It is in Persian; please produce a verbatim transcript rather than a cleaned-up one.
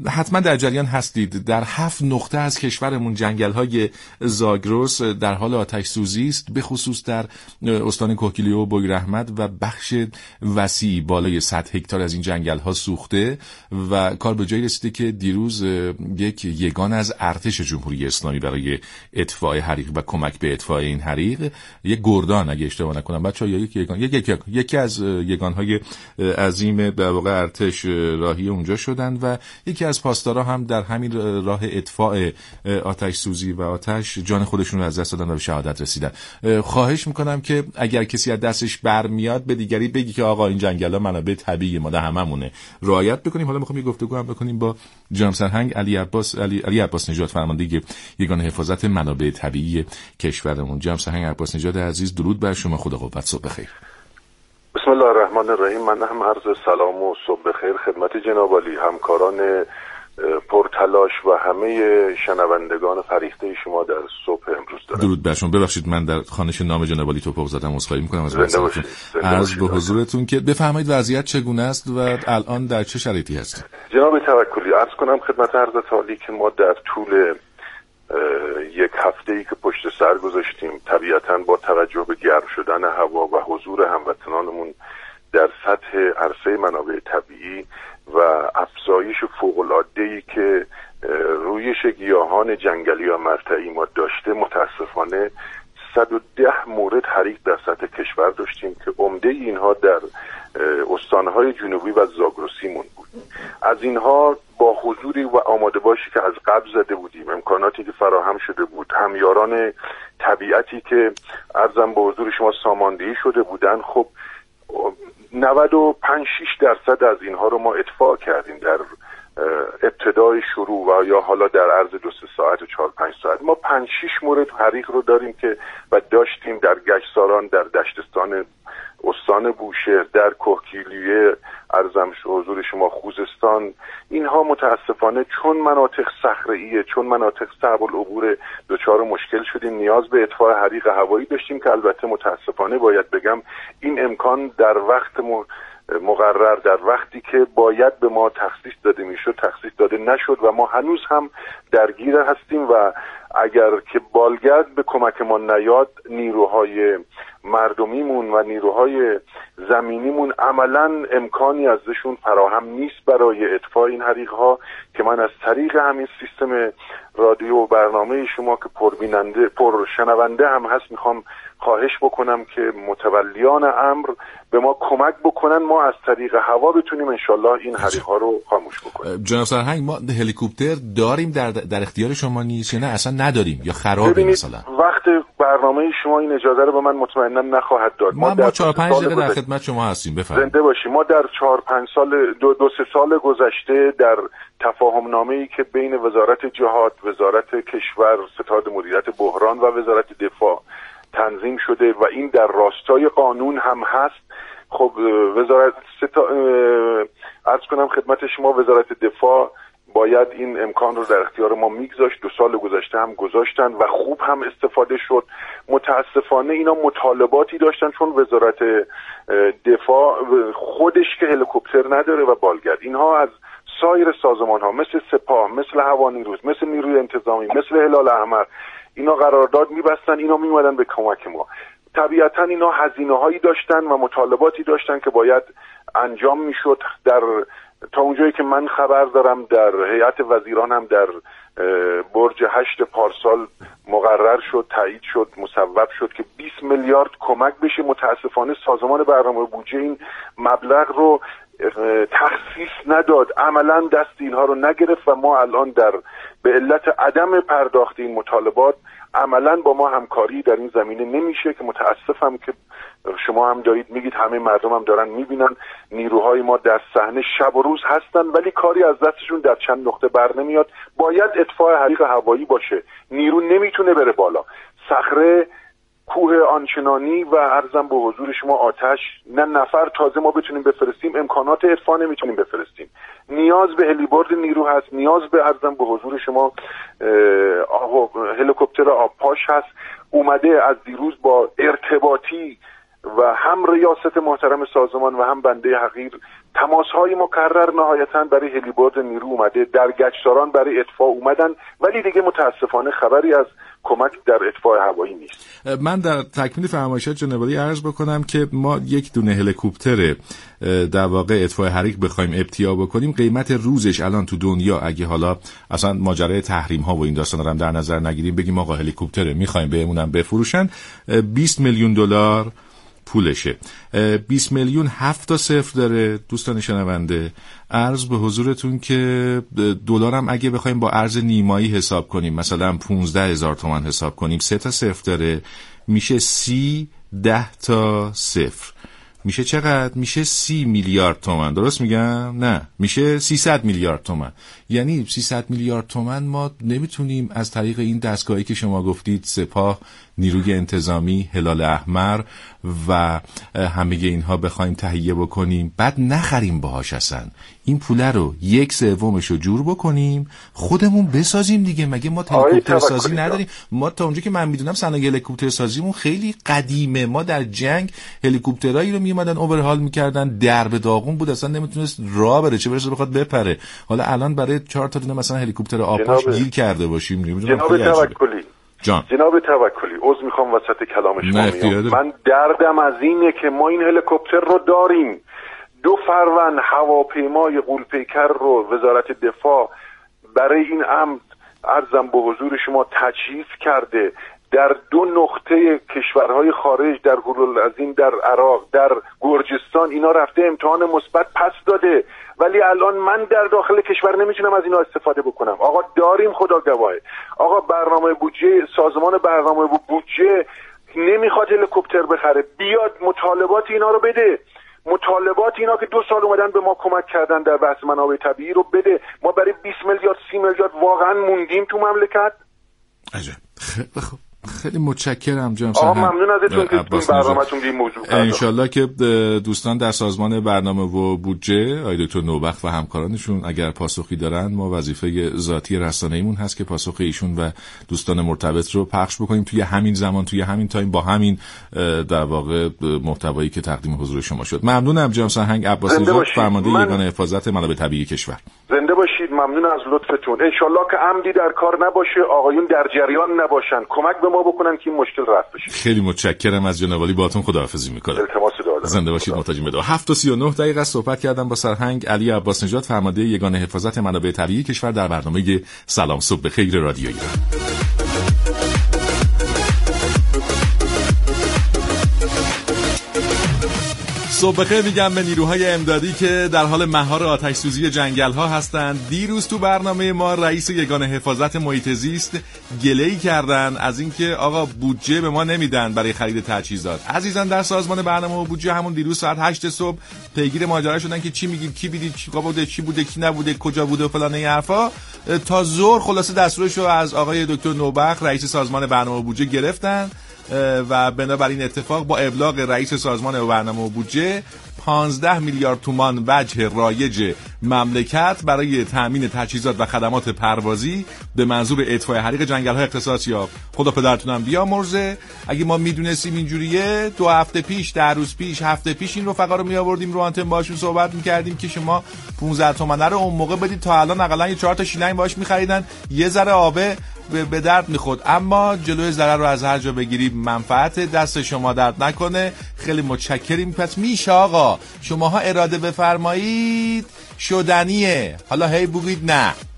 حتما در جریان هستید در هفت نقطه از کشورمون جنگل‌های زاگرس در حال آتش سوزی است، به خصوص در استان کوکیلیو و بویراحمد و بخش وسیع بالای صد هکتار از این جنگل‌ها سوخته و کار به جایی رسیده که دیروز یک یگان از ارتش جمهوری اسلامی برای اطفاء حریق و کمک به اطفاء این حریق، یک گردان اگه اشتباه نکنم بچه‌ها، یا یک یگان یک یک یکی از یگان‌های عظیم در واقع ارتش راهی اونجا شدند و یکی از پاسدارا هم در همین راه اطفاء آتش سوزی و آتش جان خودشون رو از دست دادن و به شهادت رسیدن. خواهش میکنم که اگر کسی از دستش برمیاد به دیگری بگی که آقا این جنگل‌ها منابع طبیعی ما، ده هممونه، رعایت بکنیم. حالا میخوام یه گفتگو هم بکنیم با جناب سرهنگ علی عباس علی, علی عباس نژاد، فرمانده یگان حفاظت منابع طبیعی کشورمون. جناب سرهنگ عباس نژاد عزیز، درود بر شما، خدا قوت، صبح بخیر. بسم الله الرحمن الرحیم. من هم عرض سلام و صبح بخیر خدمت جناب عالی، همکاران پرتلاش و همه شنوندگان فریخته شما در صبح امروز دارم. درود بر شما. ببخشید من در خوانش نام جناب عالی توپق زدم، عذرخواهی میکنم از وقتتون. عرض به حضورتون که بفرمایید وضعیت چگونه است و الان در چه شرایطی هستید؟ جناب توکلی، عرض کنم خدمت حضرت عالی که ما در طول یک هفته‌ای که پشت سر گذاشتیم، طبیعتاً با توجه به گرم شدن هوا و حضور هموطنانمون در سطح عرصه منابع طبیعی و افزایش فوق‌العاده‌ای که رویش گیاهان جنگلی و مرتعی ما داشته، متاسفانه صد و ده مورد حریق در سطح کشور داشتیم که عمده اینها در استانهای جنوبی و زاگرسیمون بود. از اینها با حضوری و آماده باشی که از قبل زده بودیم، امکاناتی که فراهم شده بود، همیاران طبیعتی که عرضم به حضور شما ساماندهی شده بودن، خب نود و پنج شش درصد از اینها رو ما اطفاء کردیم در ابتدای شروع و یا حالا در عرض دو سه ساعت و چهار پنج ساعت. ما پنج شش مورد حریق رو داریم که و داشتیم در گشساران، در دشتستان استان بوشهر، در کوکیلیو، عرضم حضور شما خوزستان. اینها متاسفانه چون مناطق صخره‌ایه، چون مناطق صعب العبور، دچار مشکل شدیم، نیاز به اطفاء حریق هوایی داشتیم که البته متاسفانه باید بگم این امکان در وقت مقرر، در وقتی که باید به ما تخصیص داده میشد تخصیص داده نشد و ما هنوز هم درگیر هستیم و اگر که بالگرد به کمک ما نیاد، نیروهای مردمیمون و نیروهای زمینیمون عملاً امکانی ازشون فراهم نیست برای اطفاء این حریق‌ها که من از طریق همین سیستم رادیو و برنامه شما که پربیننده پرشنونده هم هست میخوام خواهش بکنم که متولیان امر به ما کمک بکنن، ما از طریق هوا بتونیم انشالله این حریق‌ها رو خاموش بکنیم. جناب سرهنگ، ما هلیکوپتر داریم در در اختیار شما نیست یا نه اصلا نداریم یا خرابه مثلا؟ وقت برنامه شما این اجازه رو به من مطمئنا نخواهد داد. ما ما چهار پنج دقیقه در خدمت شما هستیم، بفرمایید. زنده باشیم. ما در چهار پنج سال دو, دو سه سال گذشته در تفاهم نامه‌ای که بین وزارت جهاد، وزارت کشور، ستاد مدیریت بحران و وزارت دفاع تنظیم شده و این در راستای قانون هم هست. خب وزارت ستا... عرض کنم خدمت شما وزارت دفاع باید این امکان رو در اختیار ما میگذاشت، دو سال گذشته هم گذاشتن و خوب هم استفاده شد. متاسفانه اینا مطالباتی داشتن چون وزارت دفاع خودش که هلیکوپتر نداره و بالگرد، اینها از سایر سازمان ها مثل سپاه، مثل هوانیروز، مثل نیروی انتظامی، مثل هلال احمر، اینا قرارداد میبستن، اینا میومدن به کمک ما. طبیعتا اینا هزینه هایی داشتن و مطالباتی داشتن که باید انجام میشد. در تا اونجایی که من خبر دارم در هیئت وزیران هم در برج هشت پارسال مقرر شد، تایید شد، مصوب شد که بیست میلیارد کمک بشه. متاسفانه سازمان برنامه بودجه این مبلغ رو تخصیص نداد، عملا دست اینها رو نگرفت و ما الان در به علت عدم پرداخت این مطالبات عملا با ما همکاری در این زمینه نمیشه که متاسفم که شما هم دارید میگید، همه مردم هم دارن میبینن، نیروهای ما در صحنه شب و روز هستن ولی کاری از دستشون در چند نقطه بر نمیاد. باید اطفاء حریق هوایی باشه، نیرو نمیتونه بره بالا، صخره، کوه آنچنانی و عرضم به حضور شما آتش، نه نفر تازه ما بتونیم بفرستیم، امکانات اطفاء نمیتونیم بفرستیم، نیاز به هلیبرد نیرو هست، نیاز به عرضم به حضور شما هلیکوپتر آبپاش هست. اومده از دیروز با ارتباطی و هم ریاست محترم سازمان و هم بنده حقیر تماس‌های مکرر نهایتاً برای هلیبرد نیرو اومده، در گچساران برای اطفاء اومدن، ولی دیگه متاسفانه خبری از کمک در اطفاء هوایی نیست. من در تکمیل فرمایشات جناب عالی عرض بکنم که ما یک دونه هلیکوپتر در واقع اطفاء حریق بخوایم ابتیا بکنیم، قیمت روزش الان تو دنیا اگه حالا اصلا ماجرای تحریم ها و این داستانا رو هم در نظر نگیریم، بگیم آقا هلیکوپتر میخوایم بهمونم بفروشن، بیست میلیون دلار پولشه. بیست میلیون هفت تا صفر داره دوستان شنونده. عرض به حضورتون که دلارم اگه بخوایم با ارز نیمایی حساب کنیم، مثلا پونزده هزار تومان حساب کنیم، سه تا صفر داره، میشه سی ده تا صفر، میشه چقدر؟ میشه سی میلیارد تومان. درست میگم؟ نه، میشه سیصد میلیارد تومان. یعنی سیصد میلیارد تومان ما نمیتونیم از طریق این دستگاهی که شما گفتید، سپاه، نیروی انتظامی، هلال احمر و همه اینها بخوایم تهیه بکنیم بعد نخریم باهاش. اصلا این پوله رو یک سومش رو جور بکنیم خودمون بسازیم دیگه. مگه ما هلیکوپتر سازی نداریم؟ ما تا اونجا که من میدونم صنایع هلیکوپتر سازیمون خیلی قدیمه. ما در جنگ هلیکوپترایی رو میومدن اوورهال میکردن، درب داغون بود، اصلا نمیتونست راه بره، چه برسه بخواد بپره. حالا الان برای چهار تا دونه مثلا هلیکوپتر آپاش گیر کرده باشیم. نمیدونم. جناب توکلی جان. جناب توکلی عذر میخوام وسط کلام شما میام. من دردم از اینه که ما این هلیکوپتر رو داریم، دو فروند هواپیمای غول‌پیکر رو وزارت دفاع برای این امر عرضم به حضور شما تجهیز کرده، در دو نقطه کشورهای خارج، در هلالعظیم، در عراق، در گرجستان اینا رفته امتحان مثبت پس داده، ولی الان من در داخل کشور نمیتونم از اینا استفاده بکنم. آقا داریم، خدا گواهه. آقا برنامه بودجه، سازمان برنامه بودجه نمیخواد هلیکوپتر بخره، بیاد مطالبات اینا رو بده، مطالبات اینا که دو سال اومدن به ما کمک کردن در بحث منابع طبیعی رو بده. ما برای بیست میلیارد سی میلیارد واقعا موندیم تو مملکت. عجب. خب خیلی متشکرم جناب آقا ممنون ازتون که این برنامه‌تون به این موضوع پرداخت. انشالله که دوستان در سازمان برنامه و بودجه آقای دکتر نوبخت و همکارانشون اگر پاسخی دارن، ما وظیفه ذاتی رسانه‌ایمون هست که پاسخ ایشون و دوستان مرتبط رو پخش بکنیم توی همین زمان، توی همین تایم، با همین در واقع محتوایی که تقدیم حضور شما شد. ممنونم جناب سرهنگ عباس نژاد، فرمانده یگان حفاظت منابع طبیعی کشور. زنده باشید. ممنون از لطفتون. انشالله که عمدی در کار نباشه، آقایون در جریان نباشن، کمک به ما بکنن که این مشکل رفع بشه. خیلی متشکرم از جناب عالی. باهاتون خداحافظی میکنم. التماس دارم. زنده باشید. محتاجیم بدو. هفت و سی و نه دقیقه صحبت کردم با سرهنگ علی عباس نژاد، فرمانده یگان حفاظت منابع طبیعی کشور در برنامه سلام صبح بخیر رادیو ایران. صبح بخیر میگم به نیروهای امدادی که در حال مهار آتش سوزی جنگل ها هستند. دیروز تو برنامه ما رئیس یگان حفاظت محیط زیست گله‌ای کردن از اینکه آقا بودجه به ما نمیدن برای خرید تجهیزات. عزیزان در سازمان برنامه و بودجه همون دیروز ساعت هشت صبح پیگیر ماجرا شدن که چی میگید، کی بیدید، چی بوده، چی بوده، کی نبوده، کجا بوده و فلان این حرفا. تا ظهر خلاصه دستورش رو از آقای دکتر نوبخت رئیس سازمان برنامه و بودجه گرفتن و بنابراین اتفاق با ابلاغ رئیس سازمان برنامه و بودجه پانزده میلیارد تومان وجه رایج مملکت برای تامین تجهیزات و خدمات پروازی به منظور اطفاء حریق جنگل‌ها اختصاص یافت. خدا پدرتونم بیامرزه. اگه ما میدونستیم اینجوریه دو هفته پیش، ده روز پیش، هفته پیش این رفقا رو میآوردیم رو آنتن باشون صحبت میکردیم که شما پانزده تومانه رو اون موقع بدید تا الان حداقل یه چهار تا شیلنگ باش میخریدن، یه ذره آبه به درد میخورد. اما جلوی ضرر رو از هر جا بگیریم، منفعت دست شما درد نکنه. خیلی متشکریم. پس میشه آقا شماها اراده بفرمایید، شدنیه. حالا هی بگید نه.